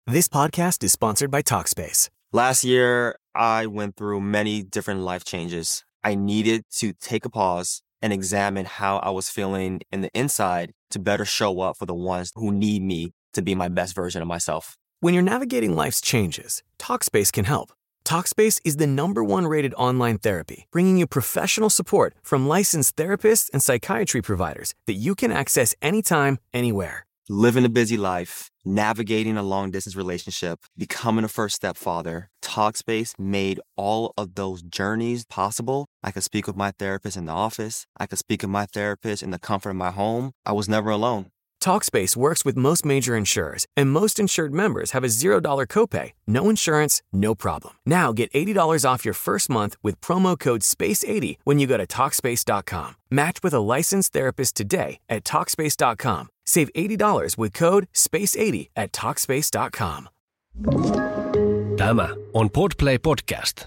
This podcast is sponsored by Talkspace. Last year, I went through many different life changes. I needed to take a pause and examine how I was feeling in the inside to better show up for the ones who need me to be my best version of myself. When you're navigating life's changes, Talkspace can help. Talkspace is the #1 rated online therapy, bringing you professional support from licensed therapists and psychiatry providers that you can access anytime, anywhere. Living a busy life, navigating a long-distance relationship, becoming a first-step father, Talkspace made all of those journeys possible. I could speak with my therapist in the office. I could speak with my therapist in the comfort of my home. I was never alone. Talkspace works with most major insurers, and most insured members have a $0 copay. No insurance, no problem. Now get $80 off your first month with promo code SPACE80 when you go to Talkspace.com. Match with a licensed therapist today at Talkspace.com. Save $80 with code SPACE80 at Talkspace.com. Tämä on Podplay Podcast.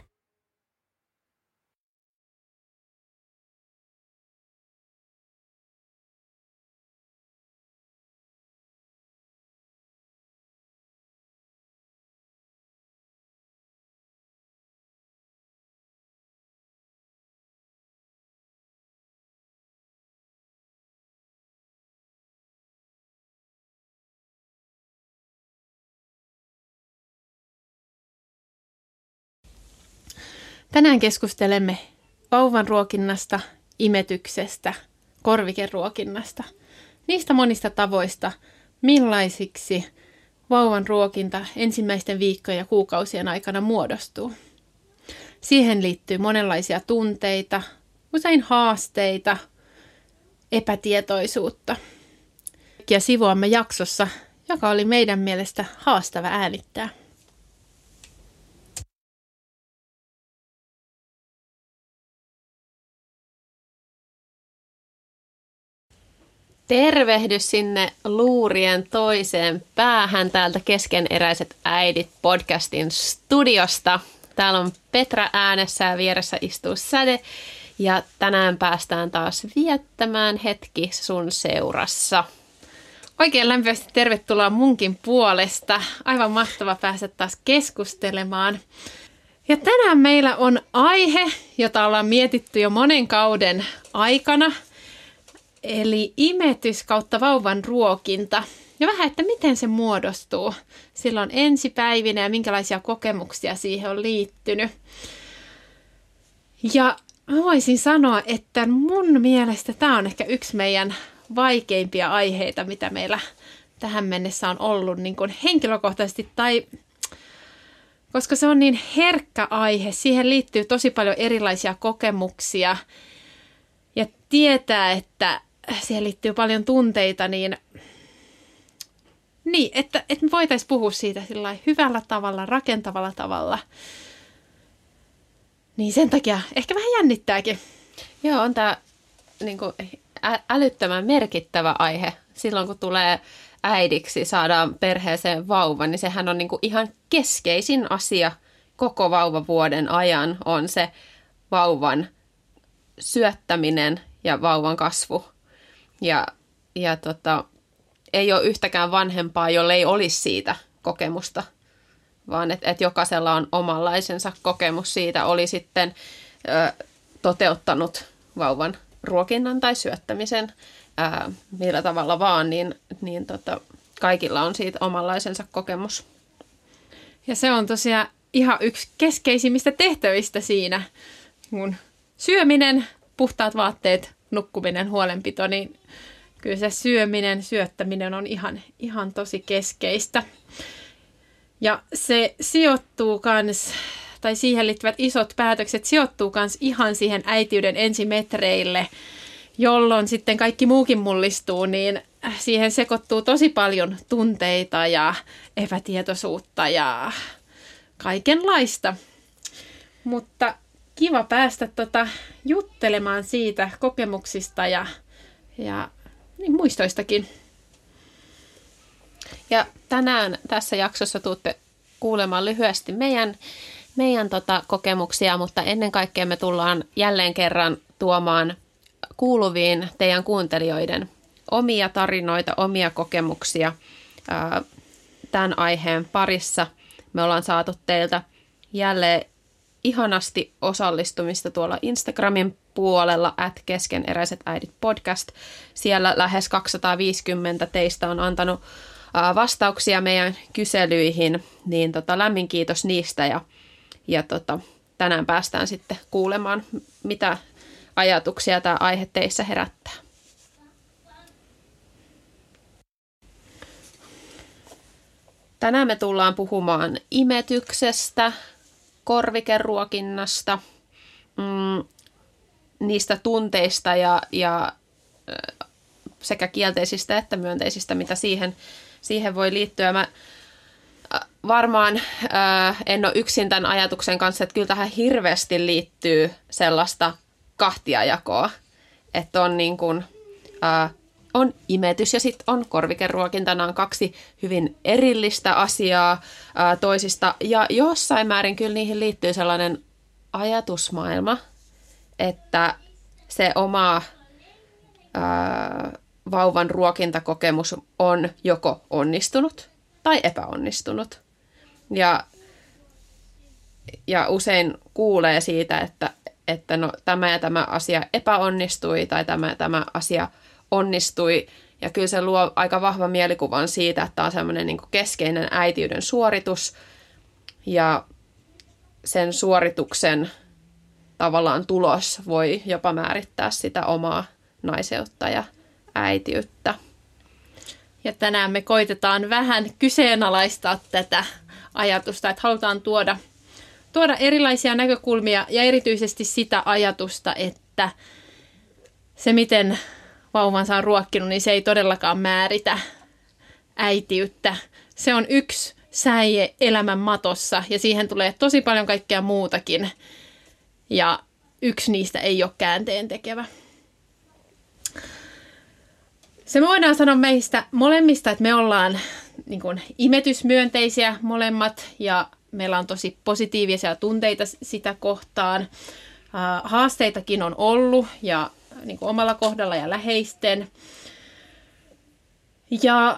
Tänään keskustelemme vauvan ruokinnasta, imetyksestä, korvikeruokinnasta. Niistä monista tavoista, millaisiksi vauvan ruokinta ensimmäisten viikkojen ja kuukausien aikana muodostuu. Siihen liittyy monenlaisia tunteita, usein haasteita, epätietoisuutta. Ja sivuamme jaksossa, joka oli meidän mielestä haastava äänittää. Tervehdys sinne luurien toiseen päähän täältä Keskeneräiset äidit podcastin studiosta. Täällä on Petra äänessä ja vieressä istuu Säde. Ja tänään päästään taas viettämään hetki sun seurassa. Oikein lämpimästi tervetuloa munkin puolesta. Aivan mahtava päästä taas keskustelemaan. Ja tänään meillä on aihe, jota ollaan mietitty jo monen kauden aikana. Eli imetys kautta vauvan ruokinta. Ja vähän, että miten se muodostuu silloin ensipäivinä ja minkälaisia kokemuksia siihen on liittynyt. Ja mä voisin sanoa, että mun mielestä tämä on ehkä yksi meidän vaikeimpia aiheita, mitä meillä tähän mennessä on ollut niin kuin henkilökohtaisesti. Koska se on niin herkkä aihe, siihen liittyy tosi paljon erilaisia kokemuksia. Ja tietää, että siihen liittyy paljon tunteita, niin että me voitaisiin puhua siitä hyvällä tavalla, rakentavalla tavalla. Niin sen takia ehkä vähän jännittääkin. Joo, on tämä niin kuin älyttömän merkittävä aihe. Silloin kun tulee äidiksi, saadaan perheeseen vauva, niin sehän on niin kuin ihan keskeisin asia koko vauvavuoden ajan on se vauvan syöttäminen ja vauvan kasvu. Ja ei ole yhtäkään vanhempaa, jolle ei olisi siitä kokemusta, vaan että jokaisella on omanlaisensa kokemus siitä, oli sitten toteuttanut vauvan ruokinnan tai syöttämisen millä tavalla vaan, niin kaikilla on siitä omanlaisensa kokemus. Ja se on tosiaan ihan yksi keskeisimmistä tehtävistä siinä, kun syöminen, puhtaat vaatteet, nukkuminen, huolenpito, niin kyllä se syöttäminen on ihan tosi keskeistä. Ja se sijoittuu kans, tai siihen liittyvät isot päätökset sijoittuu kans ihan siihen äitiyden ensimetreille, jolloin sitten kaikki muukin mullistuu, niin siihen sekoittuu tosi paljon tunteita ja epätietoisuutta ja kaikenlaista. Mutta kiva päästä juttelemaan siitä kokemuksista ja niin muistoistakin. Ja tänään tässä jaksossa tuutte kuulemaan lyhyesti meidän kokemuksia, mutta ennen kaikkea me tullaan jälleen kerran tuomaan kuuluviin teidän kuuntelijoiden omia tarinoita, omia kokemuksia tämän aiheen parissa. Me ollaan saatu teiltä jälleen ihanasti osallistumista tuolla Instagramin puolella @keskeneräiset äidit podcast. Siellä lähes 250 teistä on antanut vastauksia meidän kyselyihin, niin lämmin kiitos niistä ja tänään päästään sitten kuulemaan, mitä ajatuksia tämä aihe teissä herättää. Tänään me tullaan puhumaan imetyksestä, korvikeruokinnasta, niistä tunteista ja sekä kielteisistä että myönteisistä, mitä siihen voi liittyä. Mä varmaan en ole yksin tämän ajatuksen kanssa, että kyllä tähän hirveästi liittyy sellaista kahtiajakoa, että on niin kuin, on imetys ja sitten on korvikeruokinta. Nämä on kaksi hyvin erillistä asiaa toisista. Ja jossain määrin kyllä niihin liittyy sellainen ajatusmaailma, että se oma vauvan ruokintakokemus on joko onnistunut tai epäonnistunut. Ja usein kuulee siitä, että no, tämä ja tämä asia epäonnistui tai tämä asia onnistui. Ja kyllä se luo aika vahvan mielikuvan siitä, että tämä on semmoinen niin kuin keskeinen äitiyden suoritus. Ja sen suorituksen tavallaan tulos voi jopa määrittää sitä omaa naiseutta ja äitiyttä. Ja tänään me koitetaan vähän kyseenalaistaa tätä ajatusta, että halutaan tuoda erilaisia näkökulmia ja erityisesti sitä ajatusta, että se miten vauvansa on ruokkinut, niin se ei todellakaan määritä äitiyttä. Se on yksi säie elämän matossa ja siihen tulee tosi paljon kaikkea muutakin ja yksi niistä ei ole käänteen tekevä. Se me voidaan sanoa meistä molemmista, että me ollaan niin kuin imetysmyönteisiä molemmat ja meillä on tosi positiivisia tunteita sitä kohtaan. Haasteitakin on ollut ja niin kuin omalla kohdalla ja läheisten. Ja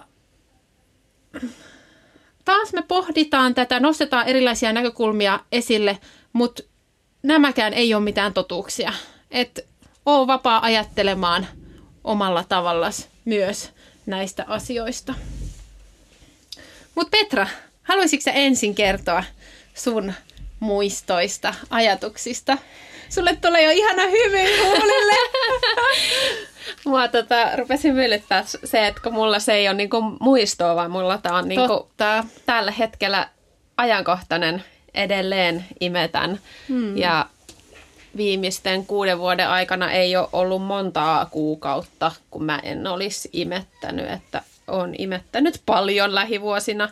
taas me pohditaan tätä, nostetaan erilaisia näkökulmia esille, mutta nämäkään ei ole mitään totuuksia. Että oo vapaa ajattelemaan omalla tavallas myös näistä asioista. Mutta Petra, haluaisitko sä ensin kertoa sun muistoista, ajatuksista? Sulle tulee jo ihana hymy huulille. Mua rupesin myllyttää se, että kun mulla se ei ole niinku muistoa, vaan mulla tää on niinku tällä hetkellä ajankohtainen, edelleen imetän. Ja viimeisten 6 vuoden aikana ei ole ollut montaa kuukautta, kun mä en olisi imettänyt, että olen imettänyt paljon lähivuosina,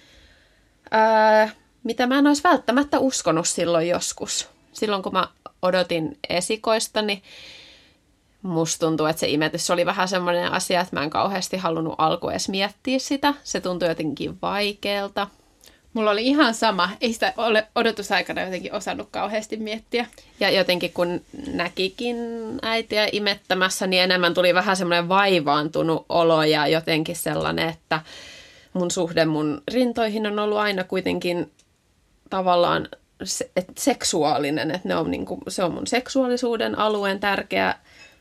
mitä mä en olisi välttämättä uskonut silloin joskus. Silloin kun mä odotin esikoista, niin musta tuntuu, että se imetys oli vähän semmoinen asia, että mä en kauheasti halunnut alkuun edes miettiä sitä. Se tuntui jotenkin vaikealta. Mulla oli ihan sama. Ei sitä ole odotusaikana jotenkin osannut kauheasti miettiä. Ja jotenkin kun näkikin äitiä imettämässä, niin enemmän tuli vähän semmoinen vaivaantunut olo ja jotenkin sellainen, että mun suhde mun rintoihin on ollut aina kuitenkin tavallaan seksuaalinen. Että se on mun seksuaalisuuden alueen tärkeä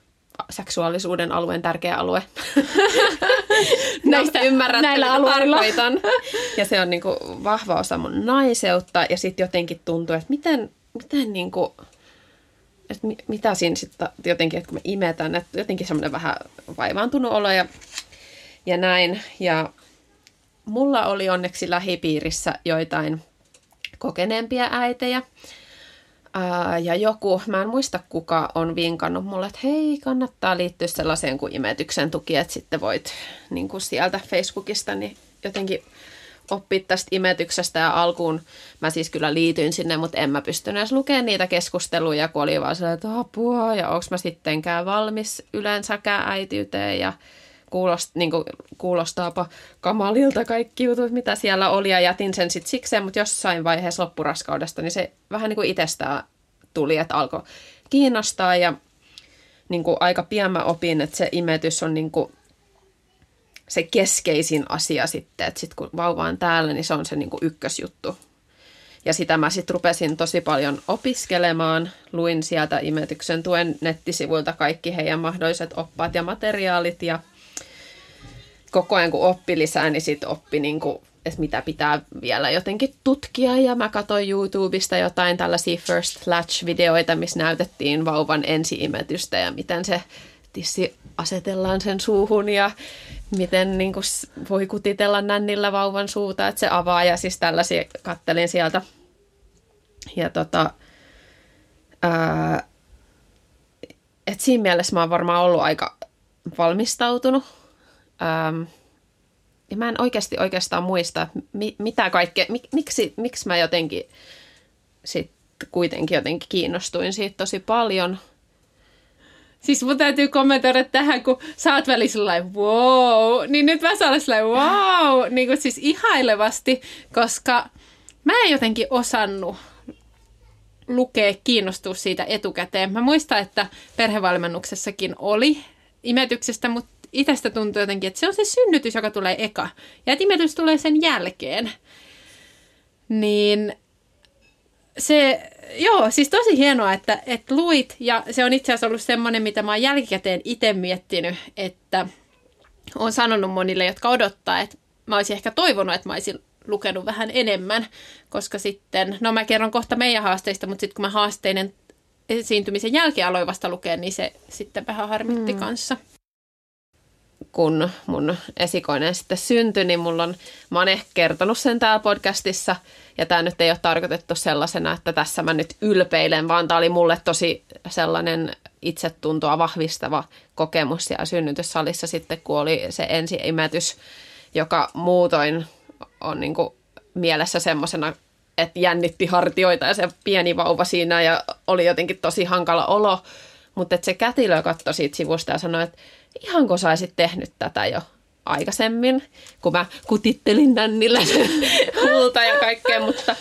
alue. Näistä ymmärrätte, näillä mitä alueilla tarkoitan. Ja se on niinku vahva osa mun naiseutta. Ja sitten jotenkin tuntuu, että miten niinku, että mitä siinä sitten jotenkin, että kun mä imetän, että jotenkin semmoinen vähän vaivaantunut olo ja näin. Ja mulla oli onneksi lähipiirissä joitain kokeneempia äitejä. Ja joku, mä en muista kuka on vinkannut mulle, että hei, kannattaa liittyä sellaiseen kuin imetyksen tuki, että sitten voit niin kuin sieltä Facebookista niin jotenkin oppia tästä imetyksestä. Ja alkuun mä siis kyllä liityin sinne, mutta en mä pystynyt edes lukemaan niitä keskusteluja, kun oli vaan sellainen, että apua, ja onko mä sittenkään valmis yleensäkään äitiyteen, ja kuulostaapa kamalilta kaikki jutut, mitä siellä oli, ja jätin sen sitten sikseen, mutta jossain vaiheessa loppuraskaudesta, niin se vähän niin kuin itsestään tuli, että alkoi kiinnostaa, ja niin kuin aika pian mä opin, että se imetys on niin kuin, se keskeisin asia sitten, että sitten kun vauva on täällä, niin se on se niin kuin ykkösjuttu. Ja sitä mä sitten rupesin tosi paljon opiskelemaan. Luin sieltä Imetyksen tuen nettisivuilta kaikki heidän mahdolliset oppaat ja materiaalit. Ja koko ajan kun oppi lisää, niin sitten oppi, niin kuin, että mitä pitää vielä jotenkin tutkia. Ja mä katsoin YouTubesta jotain tällaisia First Latch-videoita, missä näytettiin vauvan ensi-imetystä ja miten se tissi asetellaan sen suuhun ja miten niin kuin voi kutitella nännillä vauvan suuta, että se avaa. Ja siis tällaisia kattelin sieltä. Ja et siinä mielessä mä oon varmaan ollut aika valmistautunut. Ja mä en oikeastaan muista, mitä kaikkea, miksi mä jotenkin sit kuitenkin jotenkin kiinnostuin siitä tosi paljon. Siis mun täytyy kommentoida tähän, kun sä oot välissä sellainen wow, niin nyt mä saan sellainen wow, niin kuin siis ihailevasti, koska mä en jotenkin osannut lukea, kiinnostua siitä etukäteen. Mä muistan, että perhevalmennuksessakin oli imetyksestä, mutta itsestä tuntuu jotenkin, että se on se synnytys, joka tulee eka. Ja että imetys tulee sen jälkeen. Niin se, joo, siis tosi hienoa, että luit. Ja se on itse asiassa ollut semmoinen, mitä mä oon jälkikäteen itse miettinyt, että oon sanonut monille, jotka odottaa, että mä olisin ehkä toivonut, että mä olisin lukenut vähän enemmän. Koska sitten, no mä kerron kohta meidän haasteista, mutta sitten kun mä haasteinen esiintymisen jälkeen aloin vasta lukea, niin se sitten vähän harmitti kanssa. Kun mun esikoinen sitten syntyi, niin mä oon ehkä kertonut sen täällä podcastissa, ja tää nyt ei ole tarkoitettu sellaisena, että tässä mä nyt ylpeilen, vaan tää oli mulle tosi sellainen itsetuntoa vahvistava kokemus siellä synnytyssalissa sitten, kun oli se ensi-imetys, joka muutoin on niin kuin mielessä semmosena, että jännitti hartioita ja se pieni vauva siinä, ja oli jotenkin tosi hankala olo, mutta se kätilö katsoi siitä sivusta ja sanoi, että ihanko sä olisit tehnyt tätä jo aikaisemmin, kun mä kutittelin nännillä huulta ja kaikkea, mutta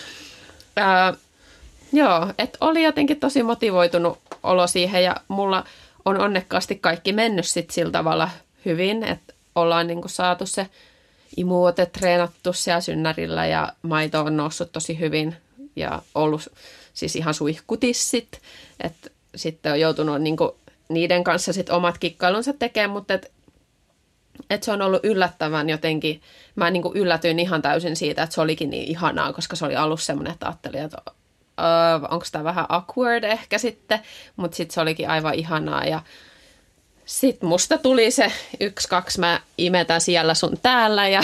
joo, että oli jotenkin tosi motivoitunut olo siihen ja mulla on onnekkaasti kaikki mennyt sit sillä tavalla hyvin, että ollaan niinku saatu se imuote treenattu siellä synnärillä ja maito on noussut tosi hyvin ja ollut siis ihan suihkutissit, että sitten on joutunut niinku niiden kanssa sit omat kikkailunsa tekemään, mutta et se on ollut yllättävän jotenkin, mä niinku yllätyin ihan täysin siitä, että se olikin niin ihanaa, koska se oli alussa semmoinen, että ajattelin, että onko tämä vähän awkward ehkä sitten, mutta sitten se olikin aivan ihanaa ja sitten musta tuli se 1-2, mä imetän siellä sun täällä ja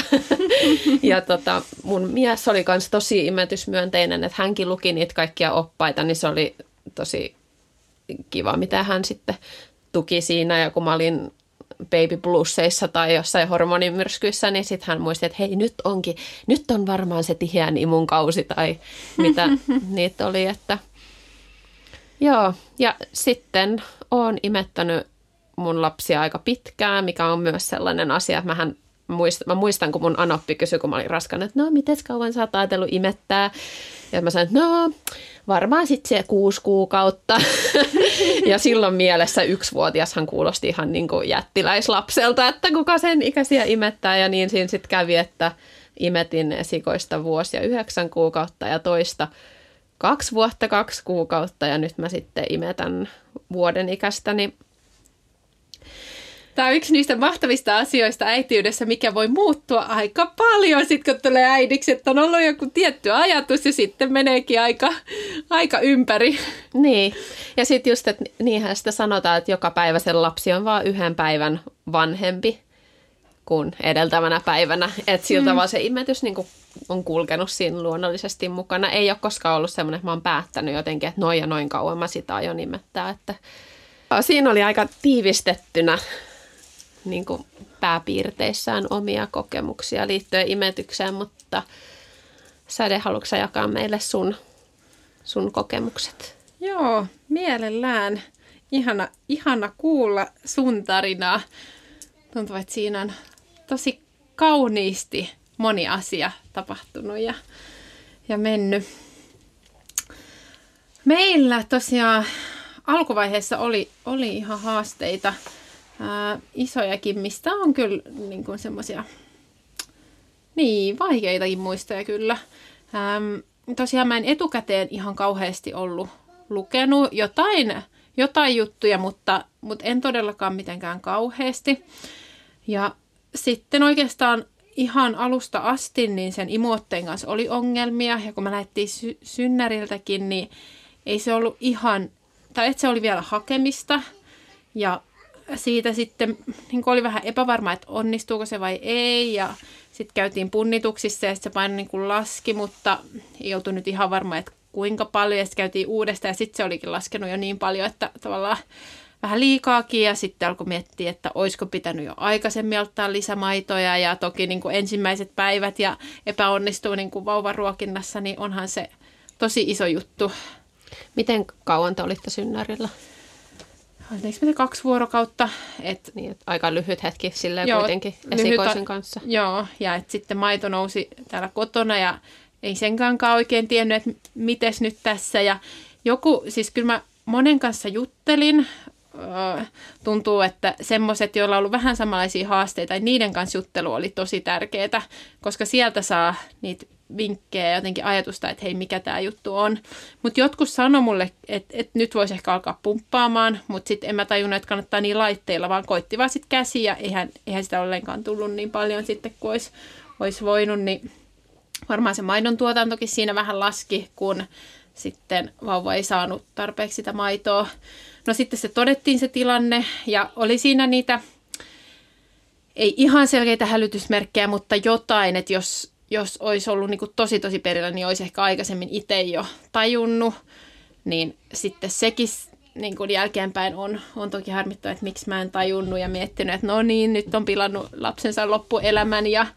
mun mies oli kans tosi imetysmyönteinen, että hänkin luki niitä kaikkia oppaita, niin se oli tosi kiva, mitä hän sitten tuki siinä ja kun mä olin baby bluesseissa tai jossain hormonimyrskyissä, niin sitten hän muisti, että hei nyt on varmaan se tiheän imun kausi tai mitä niitä oli, että joo. Ja sitten oon imettänyt mun lapsia aika pitkään, mikä on myös sellainen asia, että mä muistan, kun mun anoppi kysyi, kun mä olin raskaana, että no, miten kauan sä oot ajatellut imettää? Ja mä sanoin, että no, varmaan sitten se 6 kuukautta. Ja silloin mielessä 1-vuotiashan kuulosti ihan niin kuin jättiläislapselta, että kuka sen ikäisiä imettää. Ja niin siinä sitten kävi, että imetin esikoista vuosi ja 9 kuukautta ja toista 2 vuotta 2 kuukautta. Ja nyt mä sitten imetän vuoden ikäistäni. Tämä on yksi niistä mahtavista asioista äitiydessä, mikä voi muuttua aika paljon sitten, kun tulee äidiksi, että on ollut joku tietty ajatus ja sitten meneekin aika ympäri. Niin, ja sitten just, että niinhän sitä sanotaan, että joka päivä se lapsi on vaan 1 päivän vanhempi kuin edeltävänä päivänä. Että sillä tavalla se imetys niin kuin on kulkenut siinä luonnollisesti mukana. Ei ole koskaan ollut semmoinen, että mä oon päättänyt jotenkin, että noin ja noin kauan mä sitä aion imettää. Että siinä oli aika tiivistettynä niin kuin pääpiirteissään omia kokemuksia liittyen imetykseen, mutta Säde, haluatko sä jakaa meille sun kokemukset? Joo, mielellään. Ihana kuulla sun tarinaa. Tuntuu, että siinä on tosi kauniisti moni asia tapahtunut ja mennyt. Meillä tosiaan alkuvaiheessa oli ihan haasteita isojakin, mistä on kyllä niin kuin semmoisia vaikeitakin muistoja kyllä. Tosiaan mä en etukäteen ihan kauheasti ollut lukenut jotain juttuja, mutta en todellakaan mitenkään kauheasti. Ja sitten oikeastaan ihan alusta asti niin sen imuotteen kanssa oli ongelmia. Ja kun mä lähdettiin synnäriltäkin, niin ei se ollut ihan, tai että se oli vielä hakemista. Ja siitä sitten niin oli vähän epävarma, että onnistuuko se vai ei. Ja sitten käytiin punnituksissa ja sitten se paino niin laski, mutta ei oltu nyt ihan varma, että kuinka paljon. Ja sitten käytiin uudestaan ja sitten se olikin laskenut jo niin paljon, että tavallaan vähän liikaakin. Ja sitten alkoi miettiä, että olisiko pitänyt jo aikaisemmin ottaa lisämaitoja. Ja toki niin kuin ensimmäiset päivät ja epäonnistuu niin kuin vauvaruokinnassa, niin onhan se tosi iso juttu. Miten kauan te olitte synnärillä? Oliko me 2 vuorokautta? Niin, että aika lyhyt hetki silleen kuitenkin esikoisen kanssa. Joo, ja että sitten maito nousi täällä kotona ja ei senkään oikein tiennyt, että mites nyt tässä. Ja siis kyllä mä monen kanssa juttelin. Tuntuu, että semmoiset, joilla on ollut vähän samanlaisia haasteita, niin niiden kanssa juttelu oli tosi tärkeää, koska sieltä saa niitä vinkkejä ja jotenkin ajatusta, että hei, mikä tämä juttu on. Mutta jotkut sanoi mulle, että nyt voisi ehkä alkaa pumppaamaan, mutta sitten en mä tajunnut, että kannattaa niin laitteilla, vaan koitti vaan sitten käsiä. Eihän sitä ollenkaan tullut niin paljon sitten, kuin olisi voinut. Niin varmaan se maidon tuotantokin siinä vähän laski, kun sitten vauva ei saanut tarpeeksi sitä maitoa. No sitten se todettiin se tilanne ja oli siinä niitä, ei ihan selkeitä hälytysmerkkejä, mutta jotain, että jos olisi ollut niin kuin tosi perillä, niin olisi ehkä aikaisemmin itse jo tajunnut, niin sitten sekin niin kuin jälkeenpäin on toki harmittanut, että miksi mä en tajunnut ja miettinyt, että no niin, nyt on pilannut lapsensa loppuelämän ja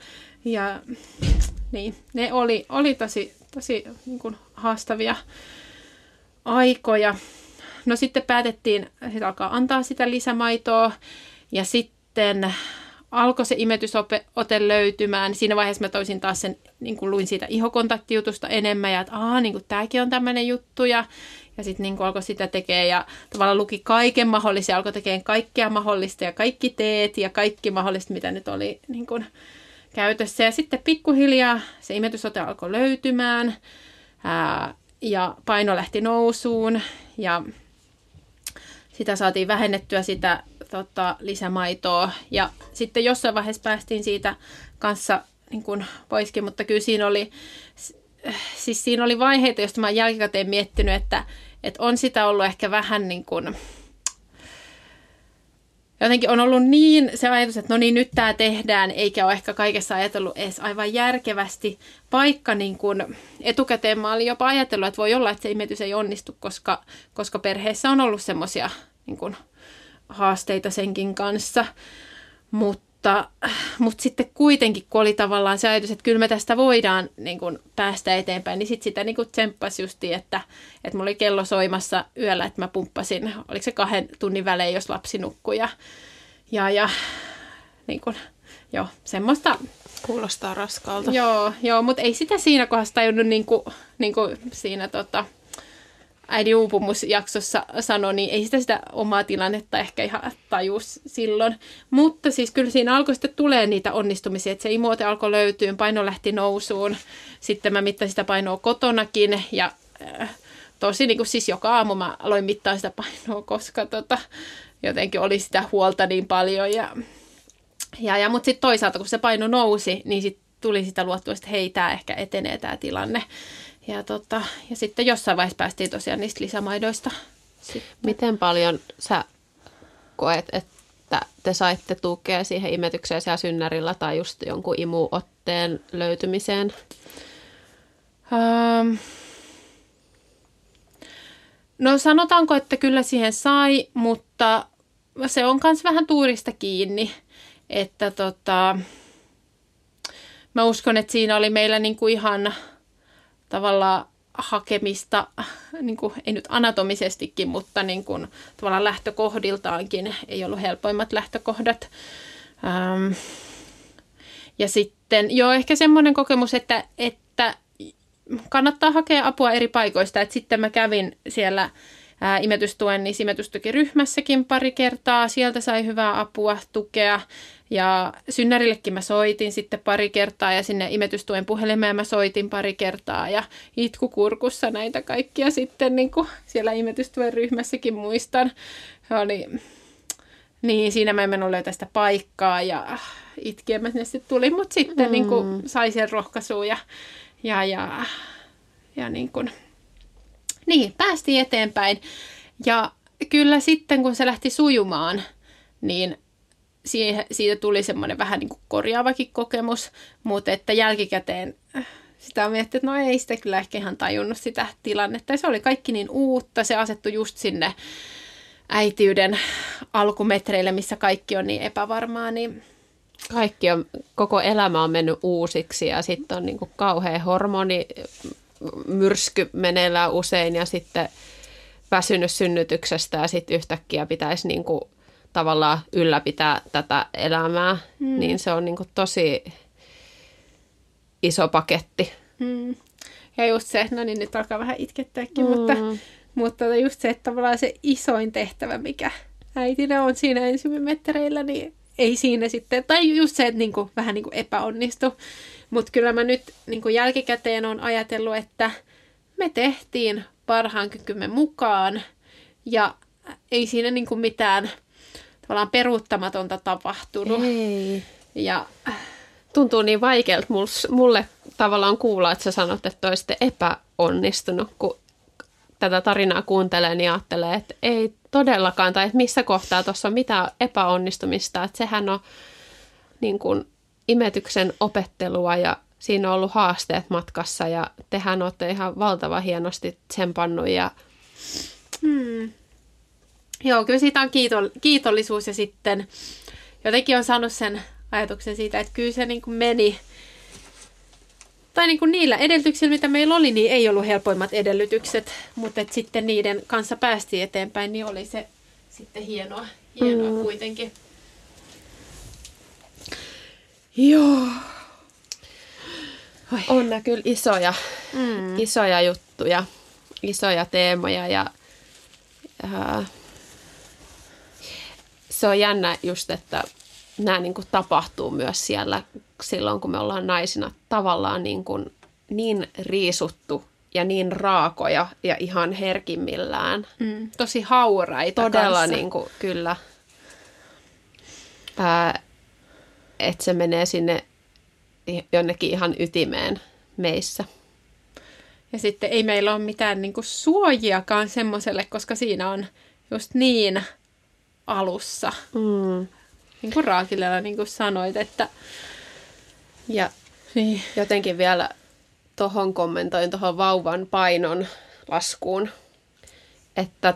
niin, ne oli tosi niin kuin haastavia aikoja. No sitten päätettiin alkaa antaa sitä lisämaitoa ja sitten alkoi se imetysote löytymään. Siinä vaiheessa mä toisin taas sen, niin kuin luin siitä ihokontaktijutusta enemmän ja että niin kuin tämäkin on tämmöinen juttu ja sitten niin kuin alkoi sitä tekemään ja tavallaan luki kaiken mahdollista ja alkoi tekemään kaikkea mahdollista ja kaikki teet ja kaikki mahdollista, mitä nyt oli niin kuin käytössä. Ja sitten pikkuhiljaa se imetysote alkoi löytymään ja paino lähti nousuun ja sitä saatiin vähennettyä sitä lisämaitoa ja sitten jossain vaiheessa päästiin siitä kanssa niin kuin poiskin, mutta kyllä siinä oli vaiheita, joista mä oon jälkikäteen miettinyt, että on sitä ollut ehkä vähän niin kuin, jotenkin on ollut niin se ajatus, että no niin, nyt tämä tehdään, eikä ole ehkä kaikessa ajatellut edes aivan järkevästi, vaikka niin kuin etukäteen mä olin jopa ajatellut, että voi olla, että se imetys ei onnistu, koska perheessä on ollut semmoisia niin kuin haasteita senkin kanssa, mutta sitten kuitenkin, kun oli tavallaan se ajatus, että kyllä me tästä voidaan niin kuin päästä eteenpäin, niin sitten sitä niin kuin tsemppasi justiin, että mulla oli kello soimassa yöllä, että mä pumppasin, oliko se 2 tunnin välein, jos lapsi nukkui ja niin kuin, joo, semmoista. Kuulostaa raskaalta. Joo, mutta ei sitä siinä kohdassa tajunnut niin kuin siinä äidin uupumusjaksossa sanoi, niin ei sitä omaa tilannetta ehkä ihan tajus silloin. Mutta siis kyllä siinä alkoi sitten tulee niitä onnistumisia, että se imuote alkoi löytyä, paino lähti nousuun. Sitten mä mittasin sitä painoa kotonakin ja tosi niin kuin siis joka aamu mä aloin mittaa sitä painoa, koska jotenkin oli sitä huolta niin paljon. Mutta sitten toisaalta, kun se paino nousi, niin sitten tuli sitä luottua, että hei, tämä ehkä etenee tämä tilanne. Ja sitten jossain vaiheessa päästiin tosiaan niistä lisämaidoista. Sitten. Miten paljon sä koet, että te saitte tukea siihen imetykseen siellä synnärillä tai just jonkun imuotteen löytymiseen? No sanotaanko, että kyllä siihen sai, mutta se on myös vähän tuurista kiinni. Että mä uskon, että siinä oli meillä niinku ihan tavallaan hakemista, niin kuin, ei nyt anatomisestikin, mutta niin kuin, tavallaan lähtökohdiltaankin ei ollut helpoimmat lähtökohdat. Ja sitten ehkä semmoinen kokemus, että kannattaa hakea apua eri paikoista. Että sitten mä kävin siellä imetystuen niissä imetystukiryhmässäkin pari kertaa. Sieltä sai hyvää apua, tukea. Ja synnärillekin mä soitin sitten pari kertaa ja sinne imetystuen puhelimeen mä soitin pari kertaa. Ja itkukurkussa näitä kaikkia sitten niin kuin siellä imetystuen ryhmässäkin muistan. Niin, siinä mä en mennyt löytää sitä paikkaa ja itkien mä sinne sitten tulin, mutta sitten niin kuin sai sen rohkaisua ja niin kuin, niin, päästiin eteenpäin. Ja kyllä sitten, kun se lähti sujumaan, niin siitä tuli semmoinen vähän niin kuin korjaavakin kokemus, mutta että jälkikäteen sitä on miettinyt, että no ei sitä kyllä ehkä ihan tajunnut sitä tilannetta. Ja se oli kaikki niin uutta, se asettui just sinne äitiyden alkumetreille, missä kaikki on niin epävarmaa. Niin koko elämä on mennyt uusiksi ja sitten on niin kuin kauhea hormonimyrsky meneillään usein ja sitten väsynyt synnytyksestä ja sitten yhtäkkiä pitäisi niin kuin tavallaan ylläpitää tätä elämää, niin se on niin kuin tosi iso paketti. Ja just se, no niin nyt alkaa vähän itkettääkin, mutta just se, että tavallaan se isoin tehtävä, mikä äitinä on siinä ensimetreillä, niin ei siinä sitten, tai just se, että niinku, vähän niinku epäonnistu. Mutta kyllä mä nyt niinku jälkikäteen on ajatellut, että me tehtiin parhaan kykymme mukaan ja ei siinä niinku mitään tavallaan peruuttamatonta tapahtunut. Ei. Ja tuntuu niin vaikealta mulle tavallaan kuulla, että sä sanot, että olisitte epäonnistunut, kun tätä tarinaa kuuntelee, niin ajattelee, että ei todellakaan, tai että missä kohtaa tuossa on mitään epäonnistumista, että sehän on niin kuin imetyksen opettelua ja siinä on ollut haasteet matkassa ja tehän olette ihan valtavan hienosti tsempannut ja Joo, kyllä siitä on kiitollisuus ja sitten jotenkin on saanut sen ajatuksen siitä, että kyllä se niin kuin meni. Tai niin kuin niillä edellytyksillä, mitä meillä oli, niin ei ollut helpoimmat edellytykset, mutta että sitten niiden kanssa päästiin eteenpäin, niin oli se sitten hienoa kuitenkin. Joo. On nää kyllä isoja juttuja, isoja teemoja ja se on jännä just, että nämä niin kuin tapahtuu myös siellä silloin, kun me ollaan naisina tavallaan niin riisuttu ja niin raakoja ja ihan herkimmillään. Tosi hauraita todella kanssa. niin kuin, kyllä. Että se menee sinne jonnekin ihan ytimeen meissä. Ja sitten ei meillä ole mitään niin kuin suojiakaan semmoiselle, koska siinä on just niin alussa. Niin kuin Raakilella niin kuin sanoit, että ja niin. Jotenkin vielä tuohon kommentoin tuohon vauvan painon laskuun, että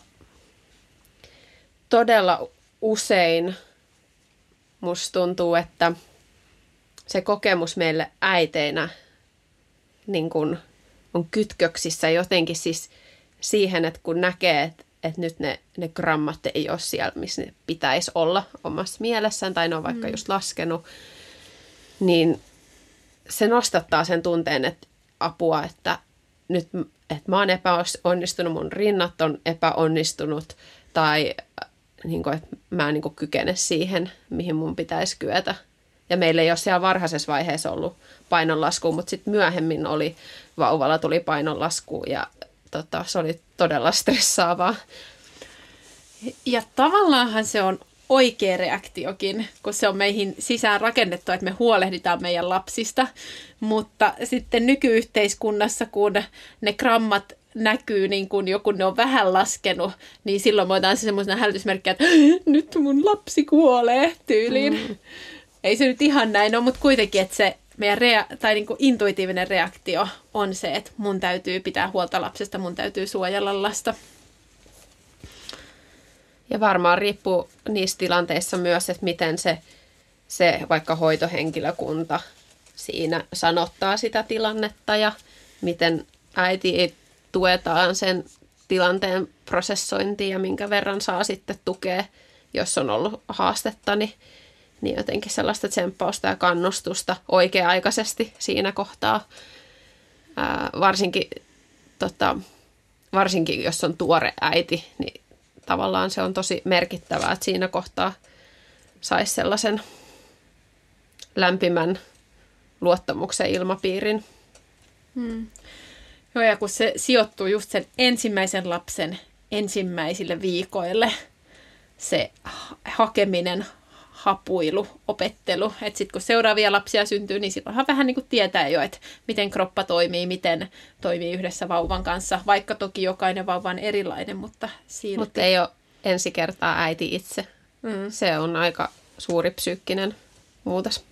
todella usein musta tuntuu, että se kokemus meille äiteinä niin kun on kytköksissä jotenkin siis siihen, että kun näkee, että nyt ne grammat ei ole siellä, missä ne pitäisi olla omassa mielessään, tai ne on vaikka just laskenut, niin se nostattaa sen tunteen, että apua, että nyt että mä oon epäonnistunut, mun rinnat on epäonnistunut, tai niin kuin, että mä en niin kuin kykene siihen, mihin mun pitäisi kyetä. Ja meillä ei ole siellä varhaisessa vaiheessa ollut painonlaskua, mutta sitten myöhemmin vauvalla tuli painonlasku ja se oli todella stressaavaa. Ja tavallaanhan se on oikea reaktiokin, kun se on meihin sisään rakennettu, että me huolehditaan meidän lapsista. Mutta sitten nykyyhteiskunnassa, kun ne grammat näkyy niin kuin joku ne on vähän laskenut, niin silloin me otetaan se semmoisena hälytysmerkkiä, että nyt mun lapsi kuolee tyyliin. Ei se nyt ihan näin ole, mutta kuitenkin, että se meidän niin kuin intuitiivinen reaktio on se, että mun täytyy pitää huolta lapsesta, mun täytyy suojella lasta. Ja varmaan riippuu niissä tilanteissa myös, että miten se vaikka hoitohenkilökunta siinä sanottaa sitä tilannetta ja miten äiti tuetaan sen tilanteen prosessointiin ja minkä verran saa sitten tukea, jos on ollut haastetta, niin jotenkin sellaista tsemppausta ja kannustusta oikea-aikaisesti siinä kohtaa. Varsinkin varsinkin jos on tuore äiti, niin tavallaan se on tosi merkittävää, että siinä kohtaa saisi sellaisen lämpimän luottamuksen ilmapiirin. Joo, ja kun se sijoittuu just sen ensimmäisen lapsen ensimmäisille viikoille, se hakeminen, hapuilu, opettelu. Että sitten kun seuraavia lapsia syntyy, niin silloinhan vähän niin kuin tietää jo, että miten kroppa toimii, miten toimii yhdessä vauvan kanssa. Vaikka toki jokainen vauva on erilainen, mutta silti. Mutta ei ole ensi kertaa äiti itse. Se on aika suuri psyykkinen muutos.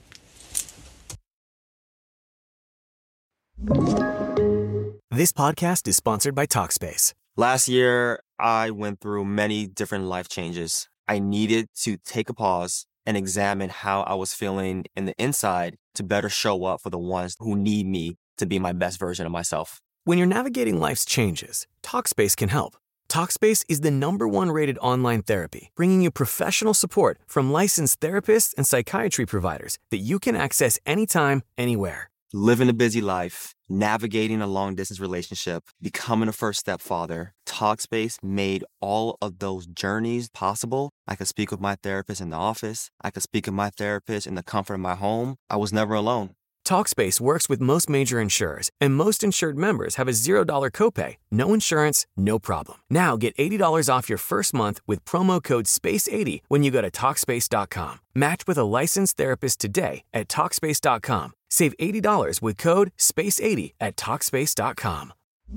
This podcast is sponsored by Talkspace. Last year, I went through many different life changes. I needed to take a pause and examine how I was feeling in the inside to better show up for the ones who need me to be my best version of myself. When you're navigating life's changes, Talkspace can help. Talkspace is the #1 rated online therapy, bringing you professional support from licensed therapists and psychiatry providers that you can access anytime, anywhere. Living a busy life, navigating a long-distance relationship, becoming a first-step father, Talkspace made all of those journeys possible. I could speak with my therapist in the office. I could speak with my therapist in the comfort of my home. I was never alone. Talkspace works with most major insurers, and most insured members have a $0 copay, no insurance, no problem. Now get $80 off your first month with promo code SPACE80 when you go to Talkspace.com. Match with a licensed therapist today at Talkspace.com. Save $80 with code SPACE80 at Talkspace.com.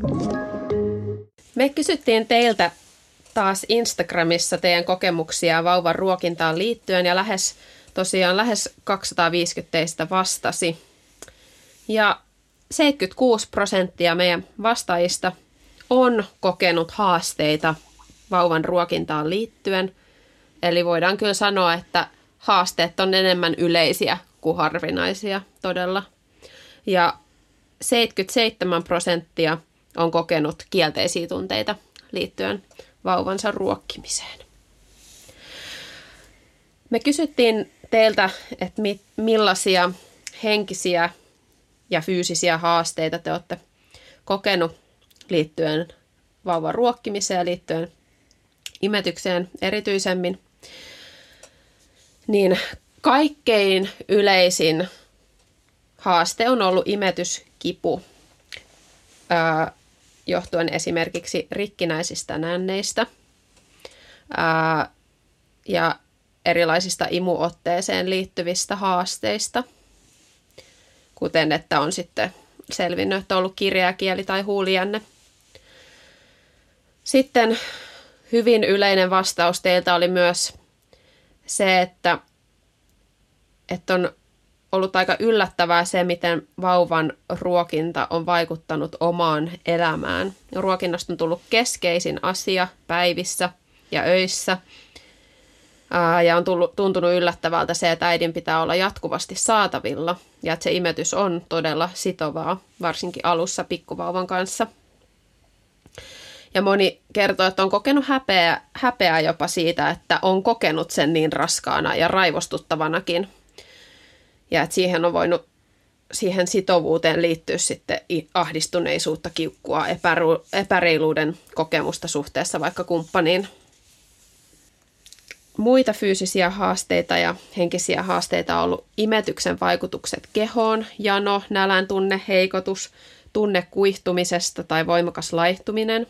Me kysyttiin teiltä taas Instagramissa teidän kokemuksia vauvan ruokintaan liittyen ja lähes 250 teistä vastasi. Ja 76% meidän vastaajista on kokenut haasteita vauvan ruokintaan liittyen. Eli voidaan kyllä sanoa, että haasteet on enemmän yleisiä kuin harvinaisia todella. Ja 77% on kokenut kielteisiä tunteita liittyen vauvansa ruokkimiseen. Me kysyttiin teiltä, että millaisia henkisiä ja fyysisiä haasteita te olette kokenut liittyen vauvan ruokkimiseen ja liittyen imetykseen erityisemmin. Niin kaikkein yleisin haaste on ollut imetyskipu, johtuen esimerkiksi rikkinäisistä nänneistä ja erilaisista imuotteeseen liittyvistä haasteista, kuten että on sitten selvinnyt, että on ollut kireä kieli tai huulijänne. Sitten hyvin yleinen vastaus teiltä oli myös se, että on ollut aika yllättävää se, miten vauvan ruokinta on vaikuttanut omaan elämään. Ruokinnasta on tullut keskeisin asia päivissä ja öissä. Ja on tuntunut yllättävältä se, että äidin pitää olla jatkuvasti saatavilla ja että se imetys on todella sitovaa, varsinkin alussa pikkuvauvan kanssa. Ja moni kertoo, että on kokenut häpeää jopa siitä, että on kokenut sen niin raskaana ja raivostuttavanakin. Ja että siihen sitovuuteen liittyy sitten ahdistuneisuutta, kiukkua, epäreiluuden kokemusta suhteessa vaikka kumppaniin. Muita fyysisiä haasteita ja henkisiä haasteita on ollut imetyksen vaikutukset kehoon, jano, nälän tunne, heikotus, tunne kuihtumisesta tai voimakas laihtuminen.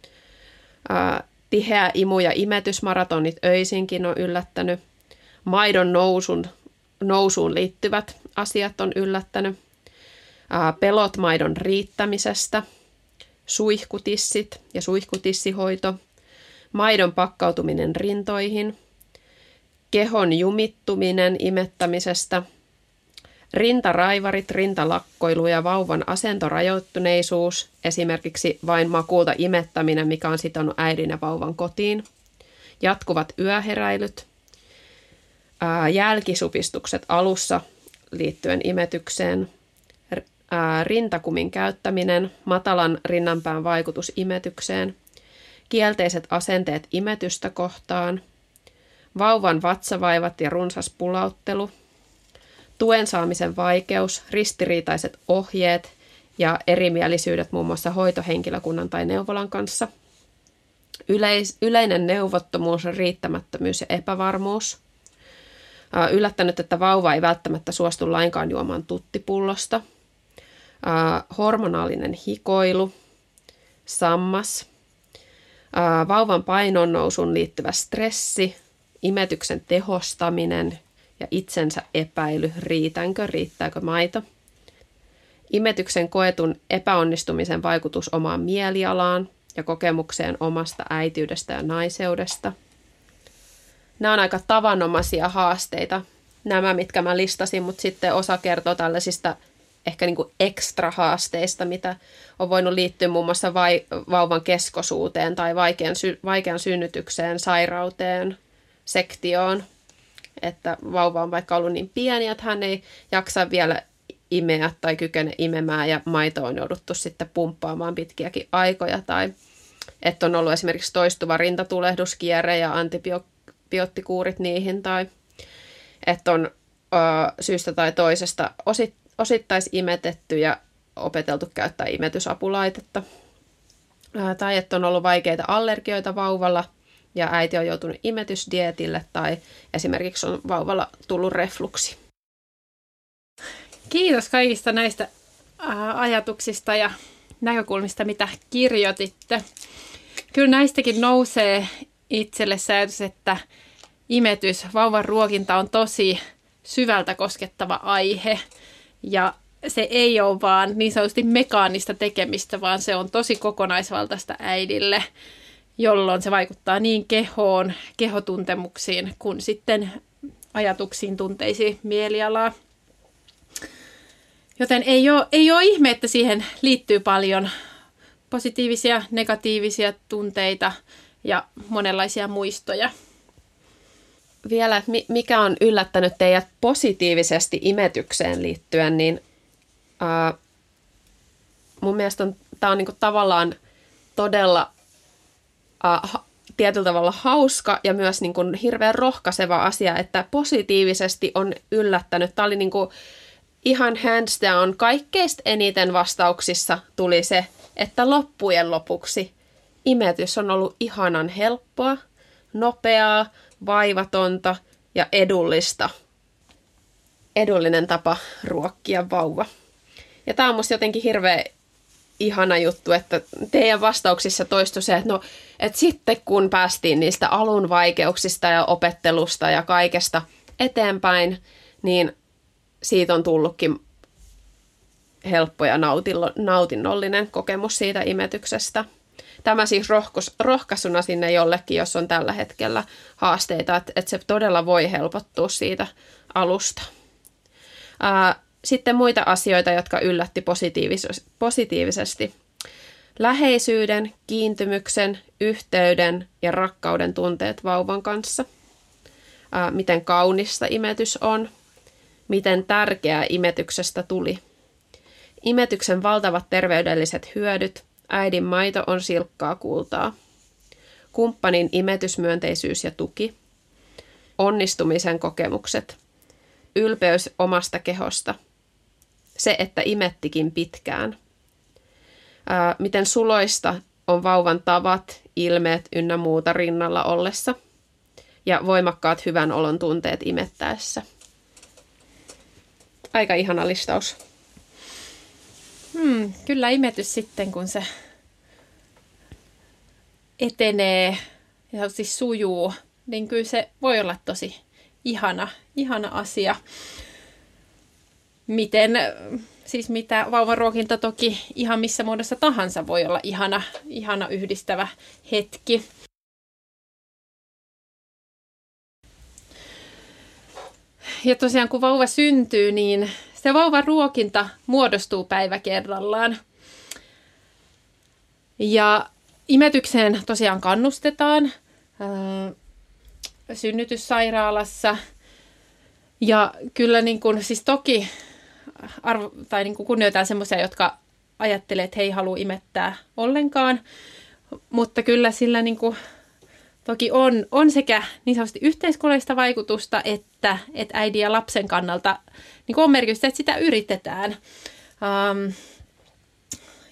Tiheä imu- ja imetysmaratonit öisinkin on yllättänyt. Maidon nousuun liittyvät asiat on yllättänyt. Pelot maidon riittämisestä, suihkutissit ja suihkutissihoito, maidon pakkautuminen rintoihin, kehon jumittuminen imettämisestä, rintaraivarit, rintalakkoilu ja vauvan asentorajoittuneisuus, esimerkiksi vain makuulta imettäminen, mikä on sitonut äidin ja vauvan kotiin, jatkuvat yöheräilyt, jälkisupistukset alussa liittyen imetykseen, rintakumin käyttäminen, matalan rinnanpään vaikutus imetykseen, kielteiset asenteet imetystä kohtaan, vauvan vatsavaivat ja runsas pulauttelu, tuen saamisen vaikeus, ristiriitaiset ohjeet, ja erimielisyydet muun muassa hoitohenkilökunnan tai neuvolan kanssa. Yleinen neuvottomuus, riittämättömyys ja epävarmuus. Yllättänyt, että vauva ei välttämättä suostu lainkaan juomaan tuttipullosta. Hormonaalinen hikoilu, sammas, vauvan painon nousuun liittyvä stressi, imetyksen tehostaminen ja itsensä epäily, riittääkö maito. Imetyksen koetun epäonnistumisen vaikutus omaan mielialaan ja kokemukseen omasta äitiydestä ja naiseudesta. Nämä on aika tavanomaisia haasteita, nämä mitkä mä listasin, mutta sitten osa kertoo tällaisista ehkä niin kuin ekstra haasteista, mitä on voinut liittyä muun muassa vauvan keskosuuteen tai vaikean synnytykseen, sairauteen, sektioon. Että vauva on vaikka ollut niin pieni, että hän ei jaksa vielä imeä tai kykene imemään ja maito on jouduttu sitten pumppaamaan pitkiäkin aikoja. Tai että on ollut esimerkiksi toistuva rintatulehduskierre ja antibioottikuurit niihin. Tai että on syystä tai toisesta osittaisimetetty ja opeteltu käyttää imetysapulaitetta. Tai että on ollut vaikeita allergioita vauvalla ja äiti on joutunut imetysdietille tai esimerkiksi on vauvalla tullut refluksi. Kiitos kaikista näistä ajatuksista ja näkökulmista, mitä kirjoititte. Kyllä näistäkin nousee itselle se ajatus, että imetys, vauvan ruokinta on tosi syvältä koskettava aihe ja se ei ole vaan niin sanotusti mekaanista tekemistä, vaan se on tosi kokonaisvaltaista äidille, jolloin se vaikuttaa niin kehoon, kehotuntemuksiin kuin sitten ajatuksiin, tunteisiin, mielialaa. Joten ei ole ihme, että siihen liittyy paljon positiivisia, negatiivisia tunteita ja monenlaisia muistoja. Vielä, mikä on yllättänyt teidät positiivisesti imetykseen liittyen, niin mun mielestä tämä on niinku tavallaan todella tietyllä tavalla hauska ja myös niinku hirveän rohkaiseva asia, että positiivisesti on yllättänyt. Tämä oli niinku ihan hands down. Kaikkeista eniten vastauksissa tuli se, että loppujen lopuksi imetys on ollut ihanan helppoa, nopeaa, vaivatonta ja edullista. Edullinen tapa ruokkia vauva. Ja tämä on musta jotenkin hirveän ihana juttu, että teidän vastauksissa toistui se, että sitten kun päästiin niistä alun vaikeuksista ja opettelusta ja kaikesta eteenpäin, niin siitä on tullutkin helppo ja nautinnollinen kokemus siitä imetyksestä. Tämä siis rohkaisuna sinne jollekin, jos on tällä hetkellä haasteita, että se todella voi helpottua siitä alusta. Sitten muita asioita, jotka yllätti positiivisesti. Läheisyyden, kiintymyksen, yhteyden ja rakkauden tunteet vauvan kanssa. Miten kaunista imetys on. Miten tärkeää imetyksestä tuli. Imetyksen valtavat terveydelliset hyödyt. Äidin maito on silkkaa kultaa. Kumppanin imetysmyönteisyys ja tuki. Onnistumisen kokemukset. Ylpeys omasta kehosta. Se, että imettikin pitkään. Miten suloista on vauvan tavat, ilmeet ynnä muuta rinnalla ollessa. Ja voimakkaat hyvän olon tunteet imettäessä. Aika ihana listaus. Kyllä imetys sitten, kun se etenee ja siis sujuu, niin kyllä se voi olla tosi ihana asia. Mitä vauvan ruokinta toki ihan missä muodossa tahansa voi olla ihana yhdistävä hetki. Ja tosiaan kun vauva syntyy, niin se vauvan ruokinta muodostuu päivä kerrallaan. Ja imetykseen tosiaan kannustetaan synnytyssairaalassa. Ja kyllä siis toki kunnioitetaan semmoisia, jotka ajattelee, että he ei halua imettää ollenkaan. Mutta kyllä sillä toki on sekä niin sanotusti yhteiskunnallista vaikutusta, että äidin ja lapsen kannalta on merkitystä, että sitä yritetään.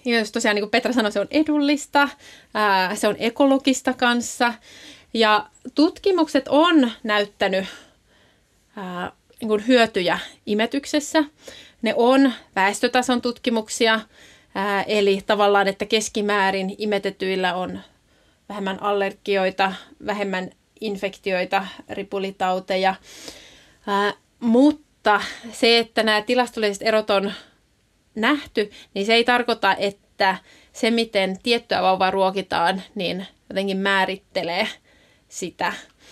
imetys tosiaan, niin kuin Petra sanoi, se on edullista, se on ekologista kanssa. Ja tutkimukset on näyttänyt niin kuin hyötyjä imetyksessä. Ne on väestötason tutkimuksia, eli tavallaan, että keskimäärin imetetyillä on vähemmän allergioita, vähemmän infektioita, ripulitauteja. Mutta se, että nämä tilastolliset erot on nähty, niin se ei tarkoita, että se, miten tiettyä vauvaa ruokitaan, niin jotenkin määrittelee sitä.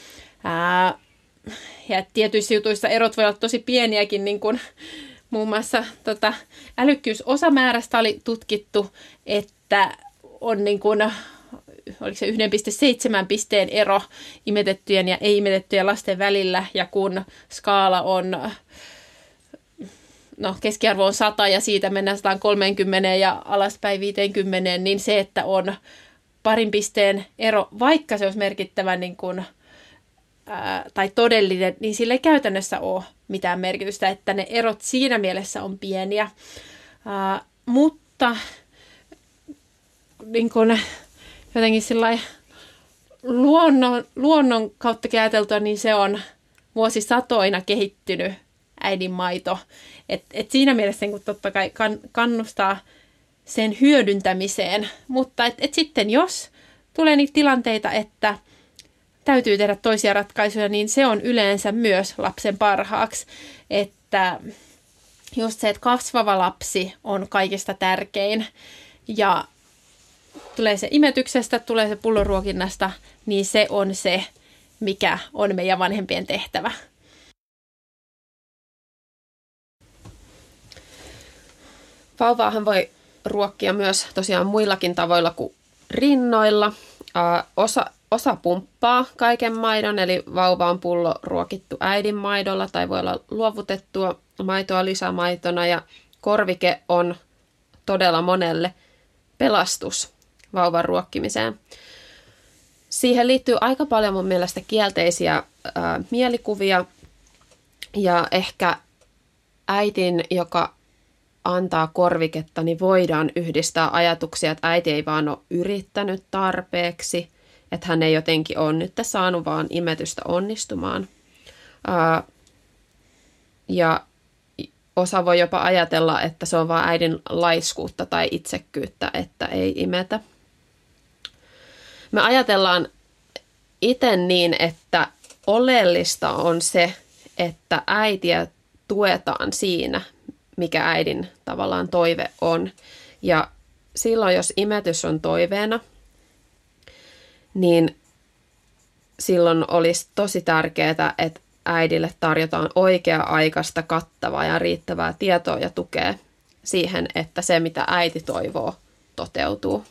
Ja tietyissä jutuissa erot voi olla tosi pieniäkin, niin kuin muun muassa älykkyysosamäärästä oli tutkittu, että on niin kuin, oliko se 1,7 pisteen ero imetettyjen ja ei-imetettyjen lasten välillä, ja kun skaala on, keskiarvo on 100 ja siitä mennään 130 ja alaspäin 50, niin se, että on parin pisteen ero, vaikka se olisi merkittävä niin kuin, tai todellinen, niin sillä ei käytännössä ole mitään merkitystä, että ne erot siinä mielessä on pieniä. Niin kuin, jotenkin luonnon kautta ajateltua, niin se on vuosisatoina kehittynyt äidinmaito. Et siinä mielessä niin totta kai kannustaa sen hyödyntämiseen, mutta et sitten jos tulee niitä tilanteita, että täytyy tehdä toisia ratkaisuja, niin se on yleensä myös lapsen parhaaksi. Että just se, että kasvava lapsi on kaikista tärkein ja tulee se imetyksestä, tulee se pulloruokinnasta, niin se on se, mikä on meidän vanhempien tehtävä. Vauvaahan voi ruokkia myös tosiaan muillakin tavoilla kuin rinnoilla. Osa pumppaa kaiken maidon, eli vauva on pullo ruokittu äidin maidolla tai voi olla luovutettua maitoa lisämaitona, ja korvike on todella monelle pelastus vauvan ruokkimiseen. Siihen liittyy aika paljon mun mielestä kielteisiä mielikuvia, ja ehkä äitin, joka antaa korviketta, niin voidaan yhdistää ajatuksia, että äiti ei vaan ole yrittänyt tarpeeksi, että hän ei jotenkin ole nyt saanut vaan imetystä onnistumaan. Ja osa voi jopa ajatella, että se on vaan äidin laiskuutta tai itsekkyyttä, että ei imetä. Me ajatellaan itse niin, että oleellista on se, että äitiä tuetaan siinä, mikä äidin tavallaan toive on. Ja silloin, jos imetys on toiveena, niin silloin olisi tosi tärkeää, että äidille tarjotaan oikea-aikaista, kattavaa ja riittävää tietoa ja tukea siihen, että se, mitä äiti toivoo, toteutuu.